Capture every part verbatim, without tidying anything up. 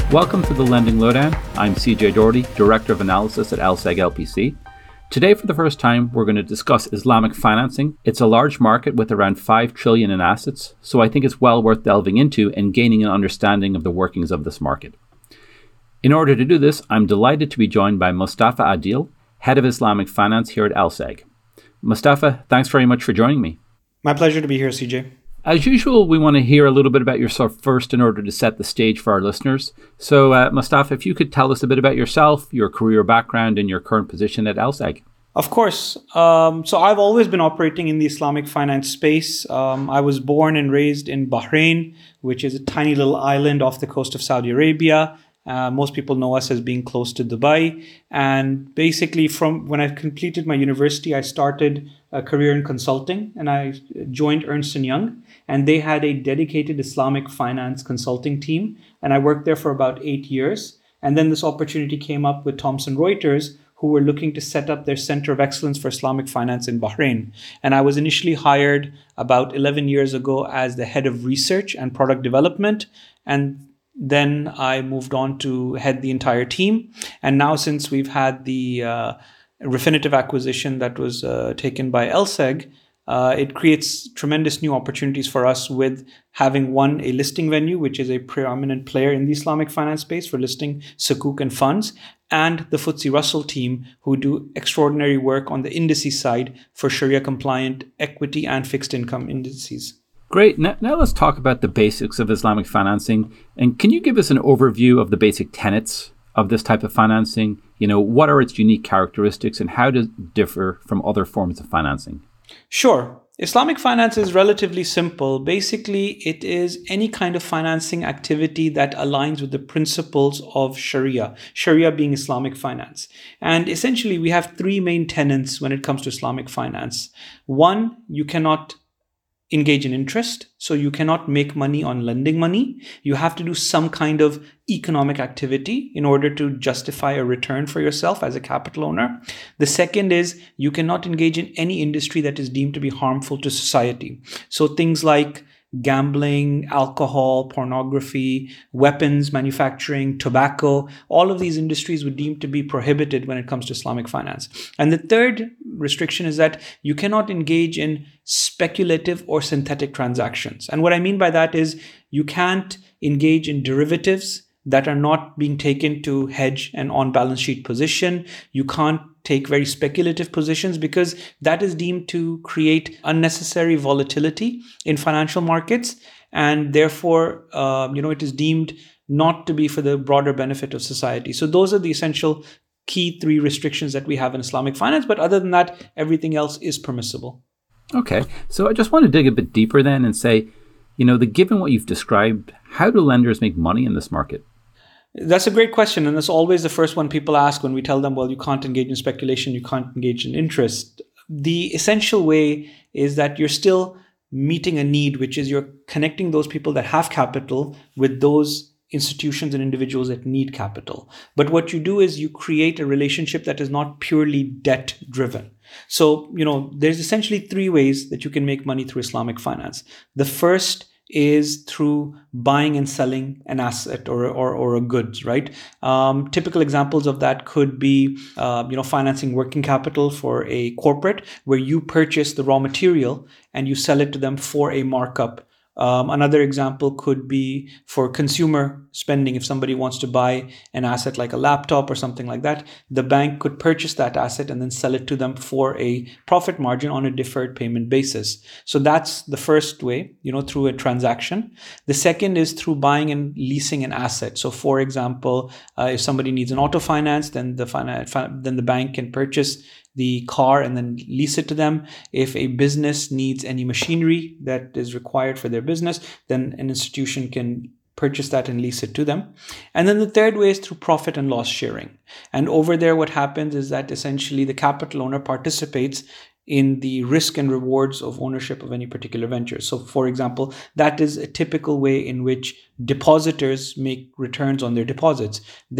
Welcome to the Lending Lowdown. I'm C J Doherty, Director of Analysis at LSEG L P C. Today, for the first time, we're going to discuss Islamic financing. It's a large market with around five trillion dollars in assets, so I think it's well worth delving into and gaining an understanding of the workings of this market. In order to do this, I'm delighted to be joined by Mustafa Adil, Head of Islamic Finance here at LSEG. Mustafa, thanks very much for joining me. My pleasure to be here, C J. As usual, we want to hear a little bit about yourself first in order to set the stage for our listeners. So, uh, Mustafa, if you could tell us a bit about yourself, your career background, and your current position at LSEG. Of course. Um, so I've always been operating in the Islamic finance space. Um, I was born and raised in Bahrain, which is a tiny little island off the coast of Saudi Arabia. Uh, most people know us as being close to Dubai. And basically, from when I completed my university, I started a career in consulting, and I joined Ernst and Young, and they had a dedicated Islamic finance consulting team. And I worked there for about eight years. And then this opportunity came up with Thomson Reuters, who were looking to set up their Center of Excellence for Islamic Finance in Bahrain. And I was initially hired about eleven years ago as the head of research and product development. And then I moved on to head the entire team. And now, since we've had the uh, Refinitiv acquisition that was uh, taken by LSEG, uh, it creates tremendous new opportunities for us with having, one, a listing venue, which is a preeminent player in the Islamic finance space for listing sukuk and funds, and the F T S E Russell team, who do extraordinary work on the indices side for Sharia-compliant equity and fixed income indices. Great. Now, now let's talk about the basics of Islamic financing. And can you give us an overview of the basic tenets of this type of financing? You know, what are its unique characteristics and how does it differ from other forms of financing? Sure. Islamic finance is relatively simple. Basically, it is any kind of financing activity that aligns with the principles of Sharia, Sharia being Islamic finance. And essentially, we have three main tenets when it comes to Islamic finance. One, you cannot engage in interest. So you cannot make money on lending money. You have to do some kind of economic activity in order to justify a return for yourself as a capital owner. The second is you cannot engage in any industry that is deemed to be harmful to society. So things like gambling, alcohol, pornography, weapons manufacturing, tobacco, all of these industries would deem to be prohibited when it comes to Islamic finance. And the third restriction is that you cannot engage in speculative or synthetic transactions. And what I mean by that is you can't engage in derivatives that are not being taken to hedge an on-balance sheet position. You can't take very speculative positions because that is deemed to create unnecessary volatility in financial markets. And therefore, uh, you know, it is deemed not to be for the broader benefit of society. So those are the essential key three restrictions that we have in Islamic finance. But other than that, everything else is permissible. Okay. So I just want to dig a bit deeper then and say, you know, the given what you've described, how do lenders make money in this market? That's a great question. And that's always the first one people ask when we tell them, well, you can't engage in speculation, you can't engage in interest. The essential way is that you're still meeting a need, which is you're connecting those people that have capital with those institutions and individuals that need capital. But what you do is you create a relationship that is not purely debt driven. So, you know, there's essentially three ways that you can make money through Islamic finance. The first is through buying and selling an asset or or, or a goods, right? Um, typical examples of that could be, uh, you know, financing working capital for a corporate where you purchase the raw material and you sell it to them for a markup. Um, another example could be for consumer spending. If somebody wants to buy an asset like a laptop or something like that, the bank could purchase that asset and then sell it to them for a profit margin on a deferred payment basis. So that's the first way, you know, through a transaction. The second is through buying and leasing an asset. So for example, uh, if somebody needs an auto finance, then the finance, then the bank can purchase the car and then lease it to them. If a business needs any machinery that is required for their business, then an institution can purchase that and lease it to them. And then the third way is through profit and loss sharing. And over there, what happens is that essentially the capital owner participates in the risk and rewards of ownership of any particular venture. So for example, that is a typical way in which depositors make returns on their deposits. They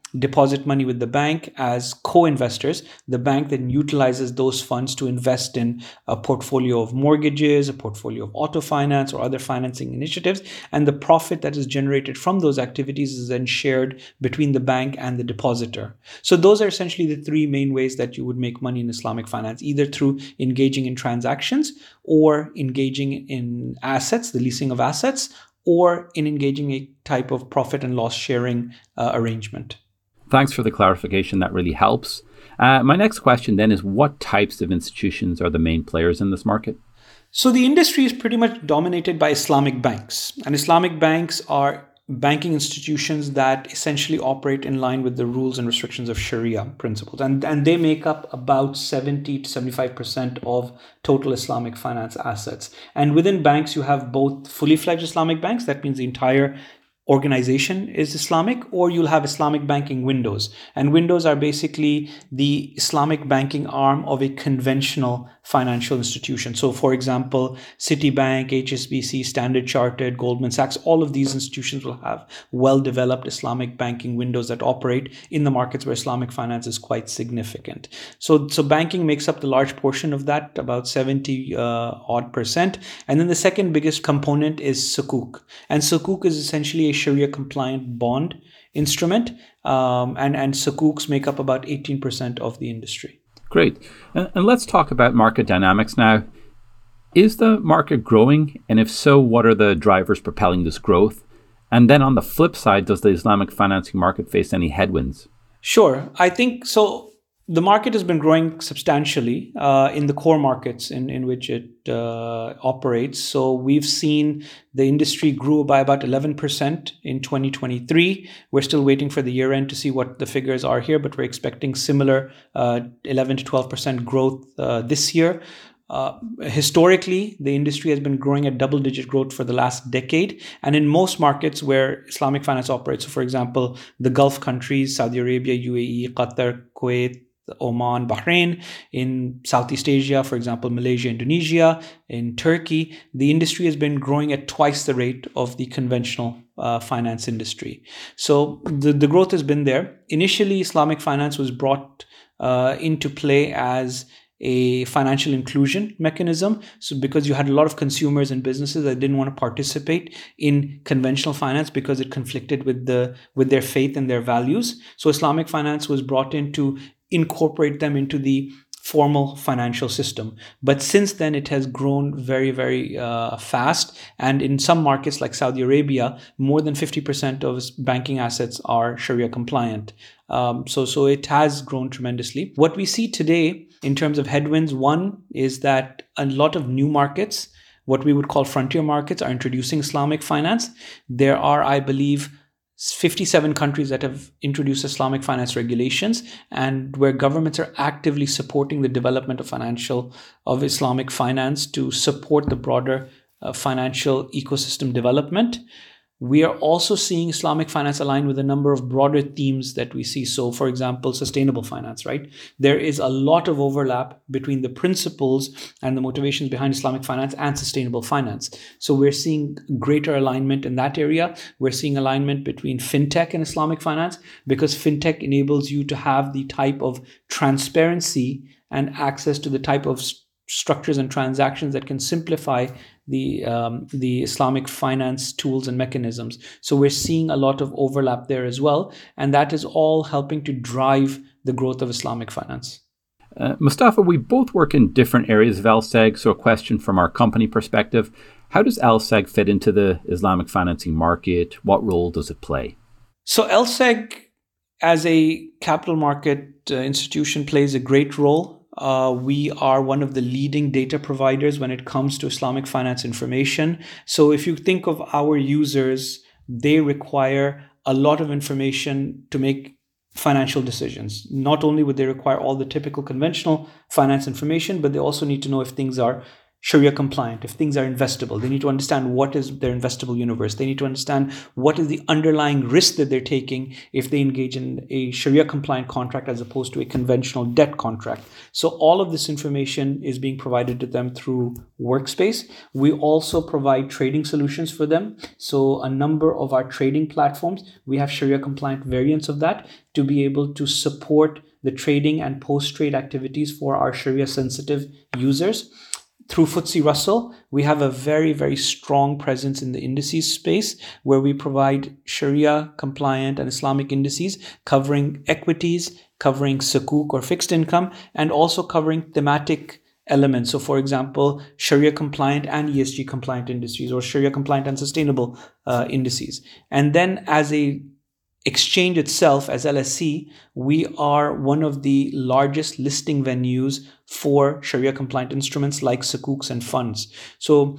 deposit money with the bank as co-investors. The bank then utilizes those funds to invest in a portfolio of mortgages, a portfolio of auto finance or other financing initiatives. And the profit that is generated from those activities is then shared between the bank and the depositor. So those are essentially the three main ways that you would make money in Islamic finance, either through engaging in transactions or engaging in assets, the leasing of assets, or in engaging a type of profit and loss sharing uh, arrangement. Thanks for the clarification. That really helps. Uh, my next question then is, what types of institutions are the main players in this market? So the industry is pretty much dominated by Islamic banks. And Islamic banks are banking institutions that essentially operate in line with the rules and restrictions of Sharia principles. And, and they make up about seventy to seventy-five percent of total Islamic finance assets. And within banks, you have both fully fledged Islamic banks, that means the entire organization is Islamic, or you'll have Islamic banking windows. And windows are basically the Islamic banking arm of a conventional financial institution. So for example, Citibank, H S B C, Standard Chartered, Goldman Sachs, all of these institutions will have well-developed Islamic banking windows that operate in the markets where Islamic finance is quite significant. So, so banking makes up the large portion of that, about seventy uh, odd percent. And then the second biggest component is Sukuk. And Sukuk is essentially a Sharia compliant bond instrument. Um, and, and Sukuks make up about eighteen percent of the industry. Great. And, and let's talk about market dynamics now. Is the market growing? And if so, what are the drivers propelling this growth? And then on the flip side, does the Islamic financing market face any headwinds? Sure. I think so. The market has been growing substantially uh, in the core markets in, in which it uh, operates. So we've seen the industry grew by about eleven percent in twenty twenty-three. We're still waiting for the year end to see what the figures are here, but we're expecting similar uh, eleven to twelve percent growth uh, this year. Uh, historically, the industry has been growing at double-digit growth for the last decade. And in most markets where Islamic finance operates, so for example, the Gulf countries, Saudi Arabia, U A E, Qatar, Kuwait, Oman, Bahrain, in Southeast Asia, for example, Malaysia, Indonesia, in Turkey, the industry has been growing at twice the rate of the conventional uh, finance industry. So the, the growth has been there. Initially, Islamic finance was brought uh, into play as a financial inclusion mechanism. So because you had a lot of consumers and businesses that didn't want to participate in conventional finance because it conflicted with the with their faith and their values. So Islamic finance was brought in to incorporate them into the formal financial system. But since then, it has grown very, very uh, fast. And in some markets like Saudi Arabia, more than fifty percent of banking assets are Sharia compliant. Um, so, so it has grown tremendously. What we see today in terms of headwinds, one is that a lot of new markets, what we would call frontier markets, are introducing Islamic finance. There are, I believe, fifty-seven countries that have introduced Islamic finance regulations, and where governments are actively supporting the development of financial of Islamic finance to support the broader uh, financial ecosystem development. We are also seeing Islamic finance align with a number of broader themes that we see. So, for example, sustainable finance, right? There is a lot of overlap between the principles and the motivations behind Islamic finance and sustainable finance. So we're seeing greater alignment in that area. We're seeing alignment between fintech and Islamic finance, because fintech enables you to have the type of transparency and access to the type of st- structures and transactions that can simplify the um, the Islamic finance tools and mechanisms. So we're seeing a lot of overlap there as well. And that is all helping to drive the growth of Islamic finance. Uh, Mustafa, we both work in different areas of LSEG. So a question from our company perspective: how does LSEG fit into the Islamic financing market? What role does it play? So LSEG, as a capital market uh, institution, plays a great role. Uh, we are one of the leading data providers when it comes to Islamic finance information. So if you think of our users, they require a lot of information to make financial decisions. Not only would they require all the typical conventional finance information, but they also need to know if things are Sharia compliant, if things are investable. They need to understand what is their investable universe. They need to understand what is the underlying risk that they're taking if they engage in a Sharia compliant contract as opposed to a conventional debt contract. So all of this information is being provided to them through Workspace. We also provide trading solutions for them. So a number of our trading platforms, we have Sharia compliant variants of that to be able to support the trading and post-trade activities for our Sharia sensitive users. Through F T S E Russell, we have a very, very strong presence in the indices space where we provide Sharia compliant and Islamic indices covering equities, covering sukuk or fixed income, and also covering thematic elements. So for example, Sharia compliant and E S G compliant indices or Sharia compliant and sustainable uh, indices. And then as a exchange itself, as L S C, we are one of the largest listing venues for Sharia compliant instruments like sukuks and funds. So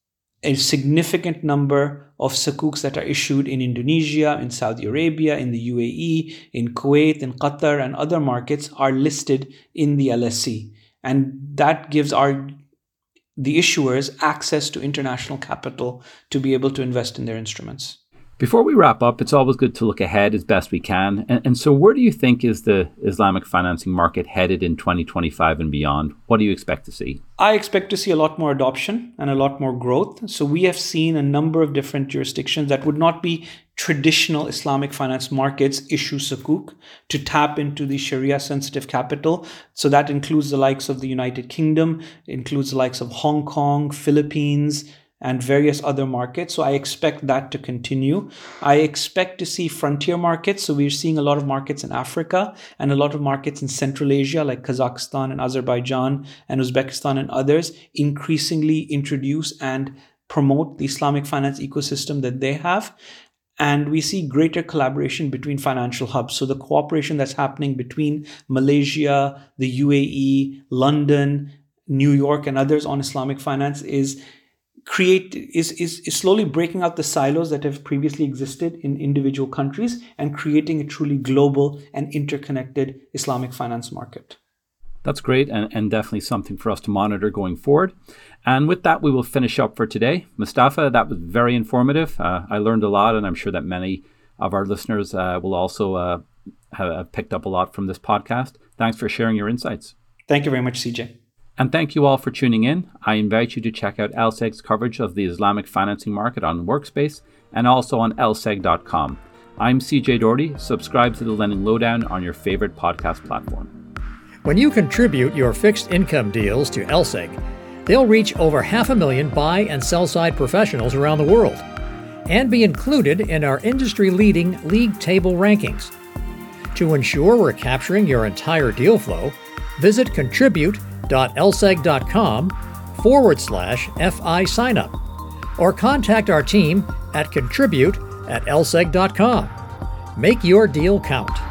a significant number of sukuks that are issued in Indonesia, in Saudi Arabia, in the U A E, in Kuwait, in Qatar, and other markets are listed in the L S C. And that gives our the issuers access to international capital to be able to invest in their instruments. Before we wrap up, it's always good to look ahead as best we can. And, and so where do you think is the Islamic financing market headed in twenty twenty-five and beyond? What do you expect to see? I expect to see a lot more adoption and a lot more growth. So we have seen a number of different jurisdictions that would not be traditional Islamic finance markets issue sukuk to tap into the Sharia sensitive capital. So that includes the likes of the United Kingdom, includes the likes of Hong Kong, Philippines, and various other markets. So I expect that to continue. I expect to see frontier markets. So we're seeing a lot of markets in Africa and a lot of markets in Central Asia like Kazakhstan and Azerbaijan and Uzbekistan and others increasingly introduce and promote the Islamic finance ecosystem that they have. And we see greater collaboration between financial hubs. So the cooperation that's happening between Malaysia, the U A E, London, New York, and others on Islamic finance is create is, is, is slowly breaking out the silos that have previously existed in individual countries and creating a truly global and interconnected Islamic finance market. That's great, and, and definitely something for us to monitor going forward. And with that, we will finish up for today. Mustafa, that was very informative. Uh, I learned a lot, and I'm sure that many of our listeners uh, will also uh, have picked up a lot from this podcast. Thanks for sharing your insights. Thank you very much, C J. And thank you all for tuning in. I invite you to check out L S E G's coverage of the Islamic financing market on Workspace and also on L S E G dot com. I'm C J Doherty. Subscribe to the Lending Lowdown on your favorite podcast platform. When you contribute your fixed income deals to L S E G, they'll reach over half a million buy and sell side professionals around the world and be included in our industry-leading league table rankings. To ensure we're capturing your entire deal flow, visit contribute dot L S E G dot com forward slash FI signup or contact our team at contribute at L S E G dot com. Make your deal count.